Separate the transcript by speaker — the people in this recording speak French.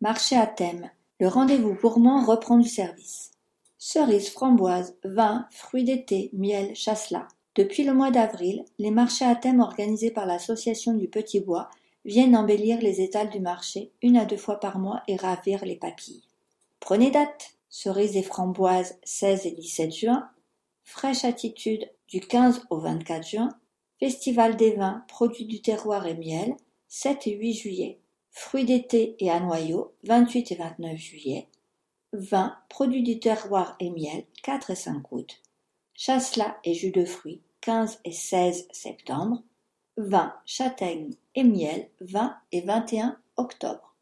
Speaker 1: Marché à thème. Le rendez-vous gourmand reprend du service. Cerises, framboises, vins, fruits d'été, miel, chasselas. Depuis le mois d'avril, les marchés à thème organisés par l'association du Petit Bois viennent embellir les étals du marché 1 à 2 fois par mois et ravir les papilles. Prenez date! Cerises et framboises 16 et 17 juin. Fraîche attitude du 15 au 24 juin. Festival des vins, produits du terroir et miel 7 et 8 juillet. Fruits d'été et à noyaux 28 et 29 juillet. Vins, produits du terroir et miel 4 et 5 août. Chasselas et jus de fruits 15 et 16 septembre. Vins, châtaignes et miel 20 et 21 octobre.